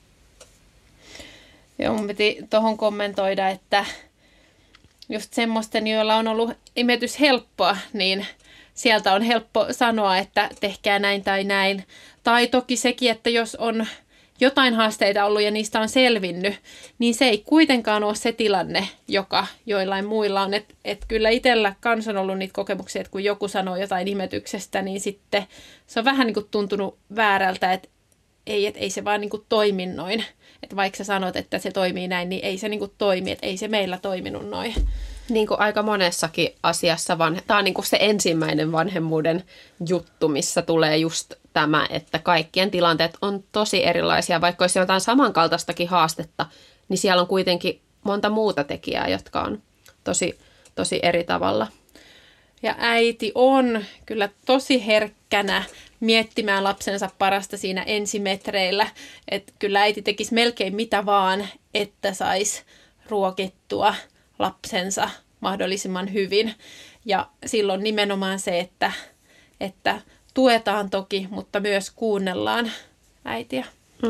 Joo, mun piti tuohon kommentoida, että just semmoisten, joilla on ollut imetys helppoa, niin sieltä on helppo sanoa, että tehkää näin tai näin. Tai toki sekin, että jos on jotain haasteita ollut ja niistä on selvinnyt, niin se ei kuitenkaan ole se tilanne, joka joillain muilla on. Et kyllä itsellä kans on ollut niitä kokemuksia, että kun joku sanoo jotain imetyksestä, niin sitten se on vähän niin kuin tuntunut väärältä, että ei se vaan niin kuin toimi noin. Että vaikka sä sanot, että se toimii näin, niin ei se niin kuin toimi, että ei se meillä toiminut noin. Niin kuin aika monessakin asiassa, tämä on niin kuin se ensimmäinen vanhemmuuden juttu, missä tulee just tämä, että kaikkien tilanteet on tosi erilaisia. Vaikka olisi jotain samankaltaistakin haastetta, niin siellä on kuitenkin monta muuta tekijää, jotka on tosi eri tavalla. Ja äiti on kyllä tosi herkkänä miettimään lapsensa parasta siinä ensimetreillä. Että kyllä äiti tekisi melkein mitä vaan, että saisi ruokittua lapsensa mahdollisimman hyvin. Ja silloin nimenomaan se, että tuetaan toki, mutta myös kuunnellaan äitiä.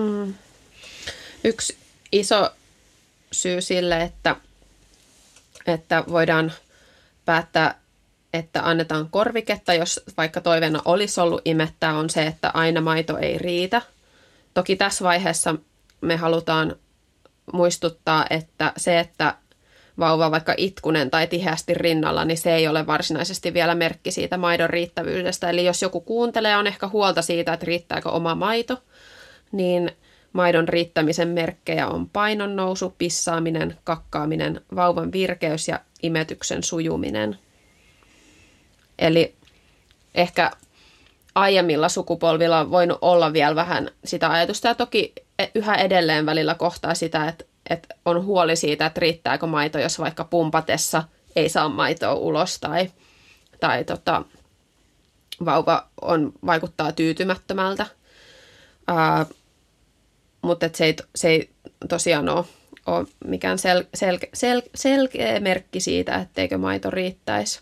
Yksi iso syy sille, että voidaan päättää, että annetaan korviketta, jos vaikka toiveena olisi ollut imettää, on se, että aina maito ei riitä. Toki tässä vaiheessa me halutaan muistuttaa, että se, että vauva vaikka itkunen tai tiheästi rinnalla, niin se ei ole varsinaisesti vielä merkki siitä maidon riittävyydestä. Eli jos joku kuuntelee, on ehkä huolta siitä, että riittääkö oma maito, niin maidon riittämisen merkkejä on painon nousu, pissaaminen, kakkaaminen, vauvan virkeys ja imetyksen sujuminen. Eli ehkä aiemmilla sukupolvilla on voinut olla vielä vähän sitä ajatusta, ja toki yhä edelleen välillä kohtaa sitä, että on huoli siitä, että riittääkö maito, jos vaikka pumpatessa ei saa maitoa ulos tai vauva vaikuttaa tyytymättömältä. Mutta se ei tosiaan ole mikään selkeä merkki siitä, etteikö maito riittäisi.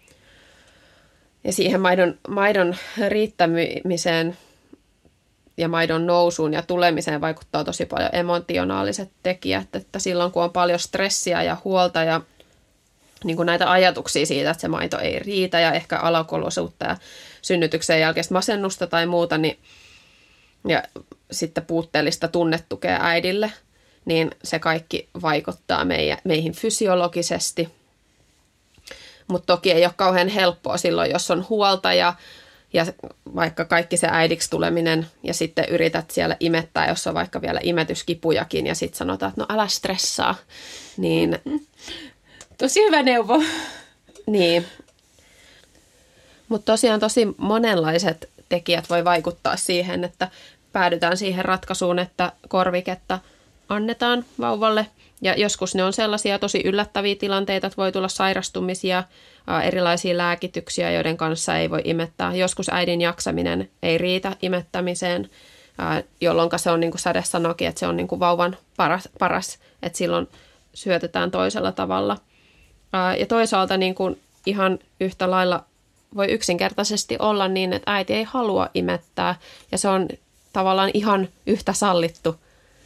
Ja siihen maidon riittämiseen ja maidon nousuun ja tulemiseen vaikuttaa tosi paljon emotionaaliset tekijät. Että silloin kun on paljon stressiä ja huolta ja niin kuin näitä ajatuksia siitä, että se maito ei riitä ja ehkä alakoloisuutta ja synnytyksen jälkeistä masennusta tai muuta, niin, ja sitten puutteellista tunnetukea äidille, niin se kaikki vaikuttaa meihin fysiologisesti. Mutta toki ei ole kauhean helppoa silloin, jos on huolta ja vaikka kaikki se äidiksi tuleminen ja sitten yrität siellä imettää, jos on vaikka vielä imetyskipujakin ja sitten sanotaan, että no älä stressaa. Niin, tosi hyvä neuvo. Niin. Mutta tosiaan tosi monenlaiset tekijät voi vaikuttaa siihen, että päädytään siihen ratkaisuun, että korviketta annetaan vauvalle. Ja joskus ne on sellaisia tosi yllättäviä tilanteita, että voi tulla sairastumisia, erilaisia lääkityksiä, joiden kanssa ei voi imettää. Joskus äidin jaksaminen ei riitä imettämiseen, jolloin se on, niin kuin Säde sanoikin, että se on niin kuin vauvan paras, että silloin syötetään toisella tavalla. Ja toisaalta niin kuin ihan yhtä lailla voi yksinkertaisesti olla niin, että äiti ei halua imettää, ja se on tavallaan ihan yhtä sallittu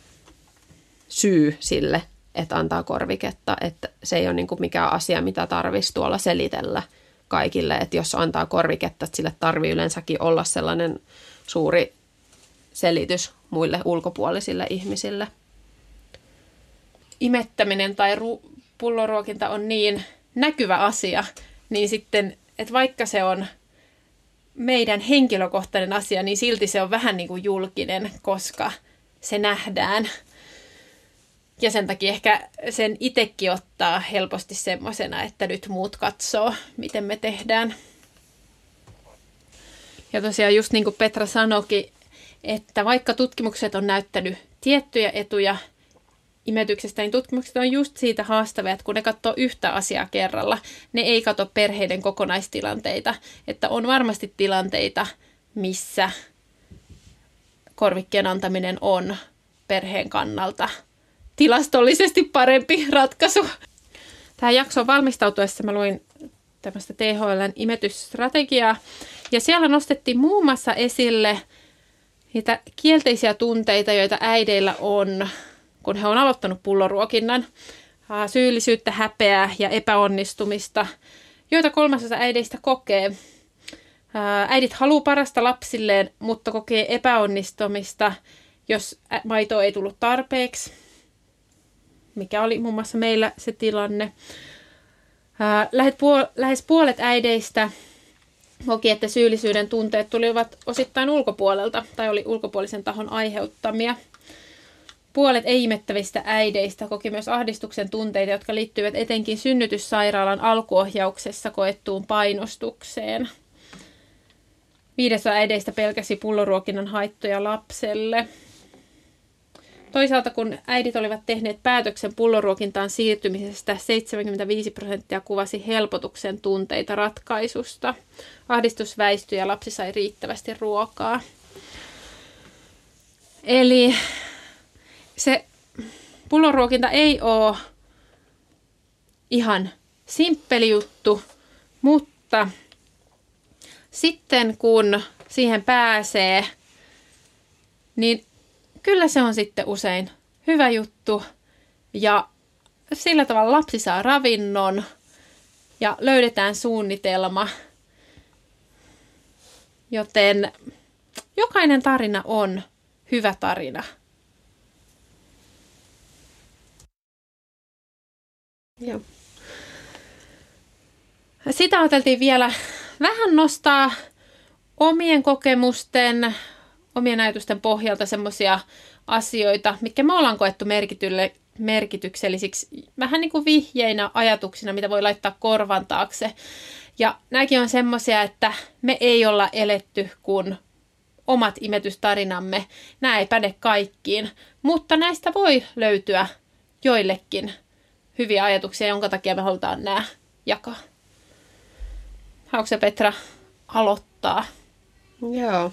syy sille, että antaa korviketta, että se ei ole niin kuin mikään asia, mitä tarvitsisi tuolla selitellä kaikille, että jos antaa korviketta, että sille tarvii yleensäkin olla sellainen suuri selitys muille ulkopuolisille ihmisille. Imettäminen tai pulloruokinta on niin näkyvä asia, niin sitten, että vaikka se on meidän henkilökohtainen asia, niin silti se on vähän niin kuin julkinen, koska se nähdään. Ja sen takia ehkä sen itsekin ottaa helposti semmoisena, että nyt muut katsoo, miten me tehdään. Ja tosiaan just niin kuin Petra sanoikin, että vaikka tutkimukset on näyttänyt tiettyjä etuja imetyksestä, niin tutkimukset on just siitä haastavia, että kun ne katsoo yhtä asiaa kerralla, ne ei katso perheiden kokonaistilanteita. Että on varmasti tilanteita, missä korvikkeen antaminen on perheen kannalta tilastollisesti parempi ratkaisu. Tähän jaksoon valmistautuessa mä luin tämmöistä THL:n imetysstrategiaa, ja siellä nostettiin muun muassa esille niitä kielteisiä tunteita, joita äideillä on, kun he on aloittanut pulloruokinnan. Syyllisyyttä, häpeää ja epäonnistumista, joita 3/3 äideistä kokee. Äidit haluaa parasta lapsilleen, mutta kokee epäonnistumista, jos maito ei tullut tarpeeksi, mikä oli muun muassa meillä se tilanne. Lähes puolet äideistä koki, että syyllisyyden tunteet tulivat osittain ulkopuolelta tai oli ulkopuolisen tahon aiheuttamia. Puolet ei-imettävistä äideistä koki myös ahdistuksen tunteita, jotka liittyivät etenkin synnytyssairaalan alkuohjauksessa koettuun painostukseen. 5/5 äideistä pelkäsi pulloruokinnan haittoja lapselle. Toisaalta kun äidit olivat tehneet päätöksen pulloruokintaan siirtymisestä, 75% kuvasi helpotuksen tunteita ratkaisusta. Ahdistus väistyi ja lapsi sai riittävästi ruokaa. Eli se pulloruokinta ei ole ihan simppeli juttu, mutta sitten kun siihen pääsee, niin kyllä se on sitten usein hyvä juttu ja sillä tavalla lapsi saa ravinnon ja löydetään suunnitelma, joten jokainen tarina on hyvä tarina. Joo. Sitä ajateltiin vielä vähän nostaa omien kokemusten, omien ajatusten pohjalta semmoisia asioita, mitkä me ollaan koettu merkityksellisiksi, vähän niin kuin vihjeinä, ajatuksina, mitä voi laittaa korvan taakse. Ja nämäkin on semmoisia, että me ei olla eletty kuin omat imetystarinamme. Nämä ei päde kaikkiin, mutta näistä voi löytyä joillekin hyviä ajatuksia, jonka takia me halutaan nämä jakaa. Haluatko sä, Petra, aloittaa? Joo.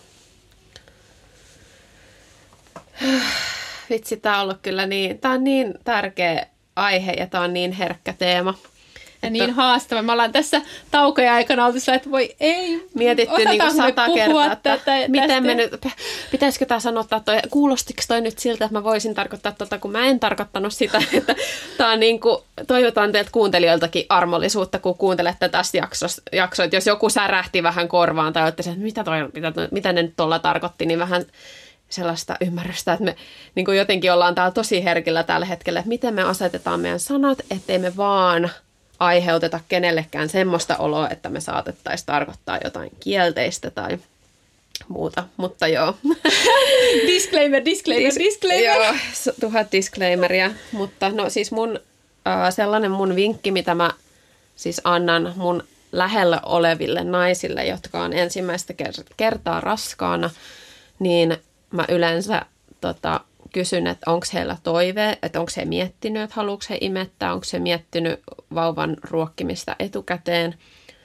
Vitsi, tää on ollut kyllä tää on niin tärkeä aihe ja tää on niin herkkä teema. Ja niin haastava. Me ollaan tässä taukojen aikana oltu sillä, että voi ei, mietitty niin kuin 100 kertaa, että miten me nyt, pitäisikö tämä sanottaa, kuulostiko toi nyt siltä, että mä voisin tarkoittaa kun mä en tarkoittanut sitä, että tää on niin kuin, toivotaan teiltä kuuntelijoiltakin armollisuutta, kun kuuntelette tästä jaksoa, että jos joku särähti vähän korvaan tai olette se, että mitä ne nyt tuolla tarkoitti, niin vähän sellaista ymmärrystä, että me niin kuin jotenkin ollaan täällä tosi herkillä tällä hetkellä, että miten me asetetaan meidän sanat, ettei me vaan aiheuteta kenellekään semmoista oloa, että me saatettaisiin tarkoittaa jotain kielteistä tai muuta, mutta joo. Disclaimer. Joo, 1000 disclaimeria, mutta no siis sellainen mun vinkki, mitä mä siis annan mun lähellä oleville naisille, jotka on ensimmäistä kertaa raskaana, niin mä yleensä kysyn, että onko heillä toive, että onko he miettinyt, että haluatko he imettää, onko he miettinyt vauvan ruokkimista etukäteen.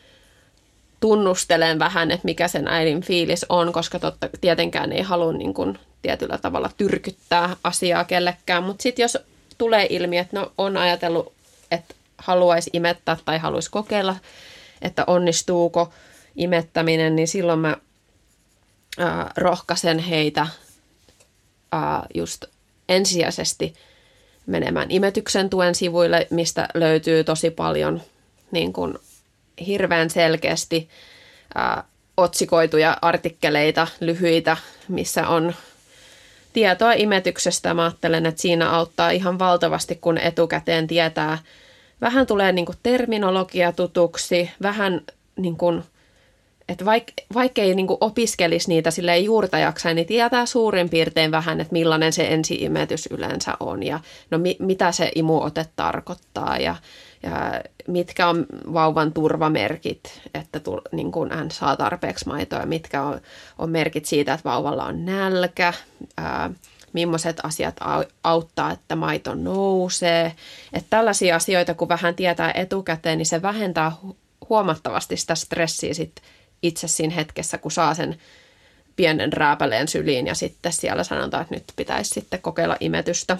Tunnustelen vähän, että mikä sen äidin fiilis on, koska tietenkään ei halua niin kuin tietyllä tavalla tyrkyttää asiaa kellekään. Mutta sitten jos tulee ilmi, että no, on ajatellut, että haluaisi imettää tai haluaisi kokeilla, että onnistuuko imettäminen, niin silloin mä rohkaisen heitä just ensisijaisesti menemään imetyksen tuen sivuille, mistä löytyy tosi paljon niin kuin hirveän selkeästi otsikoituja artikkeleita, lyhyitä, missä on tietoa imetyksestä. Mä ajattelen, että siinä auttaa ihan valtavasti, kun etukäteen tietää. Vähän tulee niin kuin terminologia tutuksi, vähän niin kuin, että vaikka ei niin kuin opiskelisi niitä silleen juurta jaksain, niin tietää suurin piirtein vähän, että millainen se ensi-imetys yleensä on ja no mitä se imuote tarkoittaa ja mitkä on vauvan turvamerkit, että niin kuin hän saa tarpeeksi maitoa ja mitkä on merkit siitä, että vauvalla on nälkä, millaiset asiat auttaa, että maito nousee. Että tällaisia asioita, kun vähän tietää etukäteen, niin se vähentää huomattavasti sitä stressiä sit itse siinä hetkessä, kun saa sen pienen rääpäleen syliin ja sitten siellä sanotaan, että nyt pitäisi sitten kokeilla imetystä.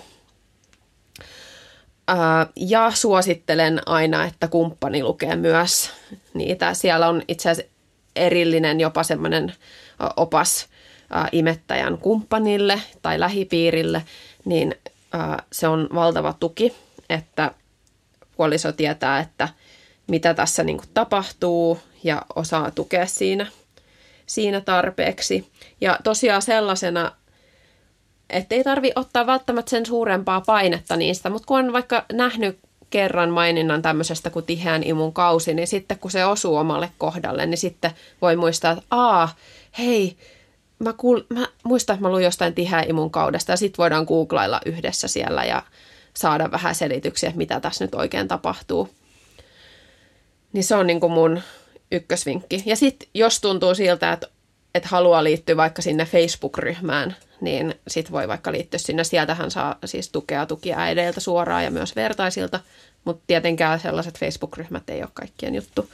Ja suosittelen aina, että kumppani lukee myös niitä. Siellä on itse asiassa erillinen jopa semmoinen opas imettäjän kumppanille tai lähipiirille, niin se on valtava tuki, että puoliso tietää, että mitä tässä niin kuin tapahtuu ja osaa tukea siinä tarpeeksi. Ja tosiaan sellaisena, että ei tarvitse ottaa välttämättä sen suurempaa painetta niistä, mutta kun on vaikka nähnyt kerran maininnan tämmöisestä kuin tiheän imun kausi, niin sitten kun se osuu omalle kohdalle, niin sitten voi muistaa, että hei, mä muistan, että mä luin jostain tiheän imun kaudesta ja sitten voidaan googlailla yhdessä siellä ja saada vähän selityksiä, että mitä tässä nyt oikein tapahtuu. Niin se on niin kuin mun ykkösvinkki. Ja sitten jos tuntuu siltä, että haluaa liittyä vaikka sinne Facebook-ryhmään, niin sitten voi vaikka liittyä sinne. Sieltähän saa siis tukea tukiäideiltä suoraan ja myös vertaisilta, mutta tietenkään sellaiset Facebook-ryhmät ei ole kaikkien juttu.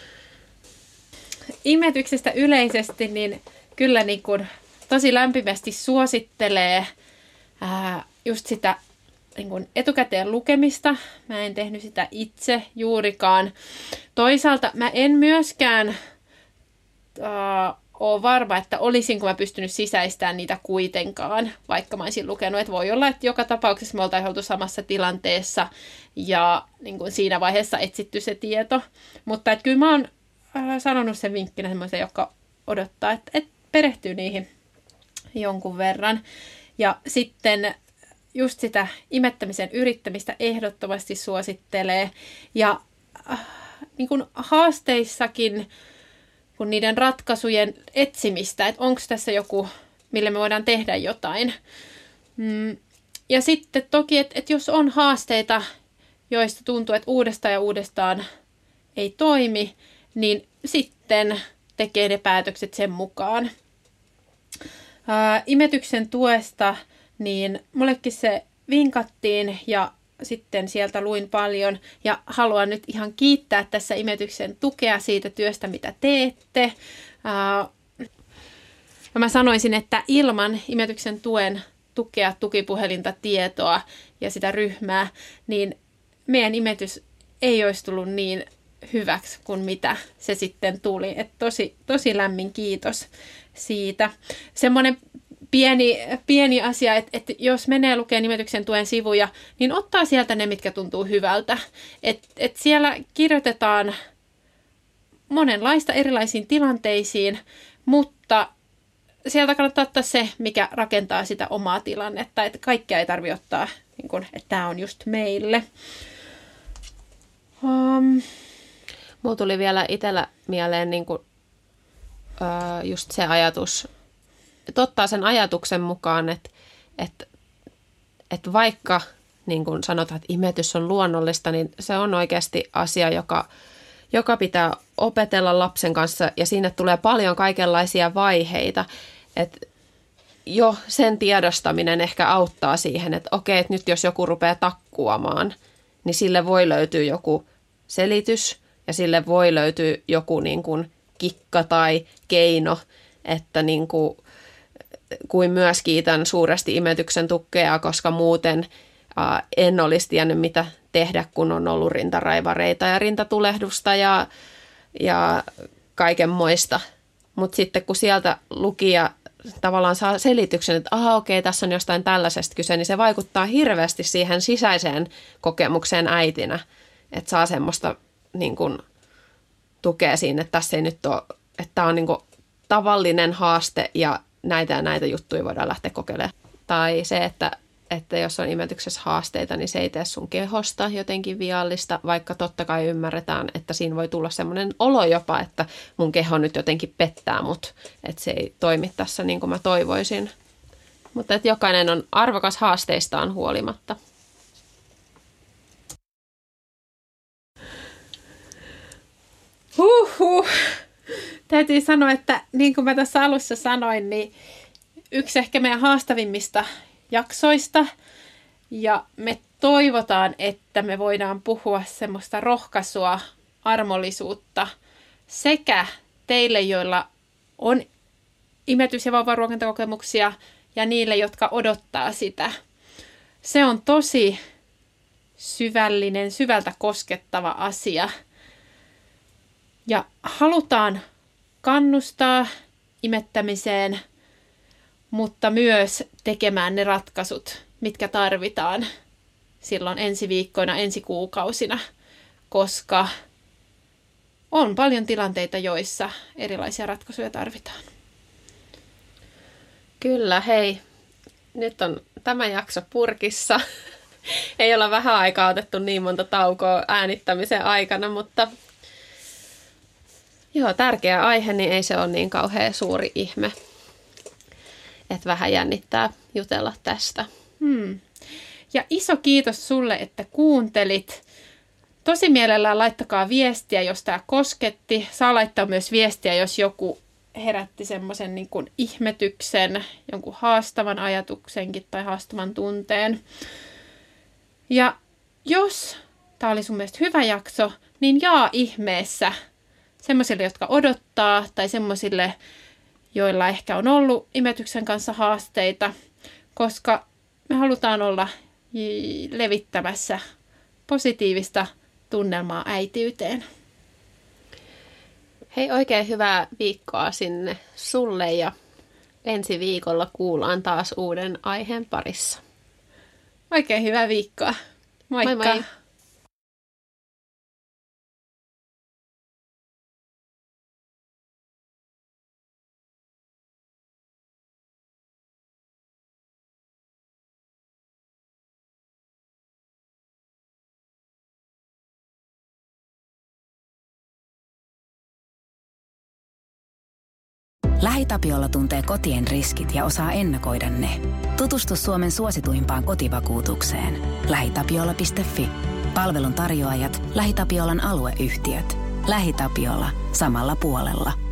Imetyksestä yleisesti, niin kyllä niin kuin tosi lämpimästi suosittelee just sitä niin kuin etukäteen lukemista. Mä en tehnyt sitä itse juurikaan. Toisaalta mä en myöskään ole varma, että olisinko mä pystynyt sisäistämään niitä kuitenkaan, vaikka mä olisin lukenut. Että voi olla, että joka tapauksessa me oltaisiin oltu samassa tilanteessa ja niin kuin siinä vaiheessa etsitty se tieto. Mutta että kyllä mä oon sanonut sen vinkkinä semmoisen, joka odottaa, että perehtyy niihin jonkun verran. Ja sitten just sitä imettämisen yrittämistä ehdottomasti suosittelee. Ja niin kuin haasteissakin, kun niiden ratkaisujen etsimistä, että onko tässä joku mille me voidaan tehdä jotain. Ja sitten toki, että jos on haasteita, joista tuntuu, että uudestaan ja uudestaan ei toimi, niin sitten tekee ne päätökset sen mukaan. Imetyksen tuesta, niin mullekin se vinkattiin ja sitten sieltä luin paljon ja haluan nyt ihan kiittää tässä Imetyksen tukea siitä työstä, mitä teette. Mä sanoisin, että ilman Imetyksen tuen tukea, tukipuhelinta, tietoa ja sitä ryhmää, niin meidän imetys ei olisi tullut niin hyväksi kuin mitä se sitten tuli. Et tosi lämmin kiitos siitä. Semmoinen pieni asia, että jos menee lukemaan Imetyksen tuen sivuja, niin ottaa sieltä ne, mitkä tuntuu hyvältä. Et siellä kirjoitetaan monenlaista erilaisiin tilanteisiin, mutta sieltä kannattaa ottaa se, mikä rakentaa sitä omaa tilannetta. Että kaikkea ei tarvitse ottaa, niin kun, että tämä on just meille. Mulla tuli vielä itsellä mieleen niin kuin, just se ajatus, että ottaa sen ajatuksen mukaan, että vaikka niin kuin sanotaan, että imetys on luonnollista, niin se on oikeasti asia, joka pitää opetella lapsen kanssa ja sinne tulee paljon kaikenlaisia vaiheita. Että jo sen tiedostaminen ehkä auttaa siihen, että okei, että nyt jos joku rupeaa takkuamaan, niin sille voi löytyä joku selitys ja sille voi löytyä joku niin kuin kikka tai keino, että niin kuin myös kiitän suuresti Imetyksen tukea, koska muuten en olisi tiennyt mitä tehdä, kun on ollut rintaraivareita ja rintatulehdusta ja kaikenmoista. Mutta sitten kun sieltä lukija tavallaan saa selityksen, että okei, tässä on jostain tällaisesta kyse, niin se vaikuttaa hirveästi siihen sisäiseen kokemukseen äitinä, että saa semmoista niin kuin, tukea siinä, että tässä ei nyt ole, että tämä on niin kuin, tavallinen haaste ja näitä juttuja voidaan lähteä kokeilemaan. Tai se, että jos on imetyksessä haasteita, niin se ei tee sun kehosta jotenkin viallista, vaikka totta kai ymmärretään, että siinä voi tulla semmoinen olo jopa, että mun keho nyt jotenkin pettää mut, että se ei toimi tässä niin kuin mä toivoisin. Mutta että jokainen on arvokas haasteistaan huolimatta. Täytyy sanoa, että niin kuin mä tässä alussa sanoin, niin yksi ehkä meidän haastavimmista jaksoista. Ja me toivotaan, että me voidaan puhua semmoista rohkaisua, armollisuutta sekä teille, joilla on imetys- ja vauvaruokintakokemuksia ja niille, jotka odottaa sitä. Se on tosi syvällinen, syvältä koskettava asia. Ja halutaan kannustaa imettämiseen, mutta myös tekemään ne ratkaisut, mitkä tarvitaan silloin ensi viikkoina, ensi kuukausina, koska on paljon tilanteita, joissa erilaisia ratkaisuja tarvitaan. Kyllä, hei. Nyt on tämä jakso purkissa. Ei olla vähän aikaa otettu niin monta taukoa äänittämisen aikana, mutta joo, tärkeä aihe, niin ei se ole niin kauhean suuri ihme. Että vähän jännittää jutella tästä. Ja iso kiitos sulle, että kuuntelit. Tosi mielellään laittakaa viestiä, jos tämä kosketti. Saa laittaa myös viestiä, jos joku herätti semmoisen niin kuin ihmetyksen, jonkun haastavan ajatuksenkin tai haastavan tunteen. Ja jos tämä oli sun mielestä hyvä jakso, niin jaa ihmeessä semmoisille, jotka odottaa tai semmoisille, joilla ehkä on ollut imetyksen kanssa haasteita, koska me halutaan olla levittämässä positiivista tunnelmaa äitiyteen. Hei, oikein hyvää viikkoa sinne sulle ja ensi viikolla kuullaan taas uuden aiheen parissa. Oikein hyvää viikkoa. Moikka! Moi moi! LähiTapiola tuntee kotien riskit ja osaa ennakoida ne. Tutustu Suomen suosituimpaan kotivakuutukseen. LähiTapiola.fi. Palvelun tarjoajat, LähiTapiolan alueyhtiöt. LähiTapiola. Samalla puolella.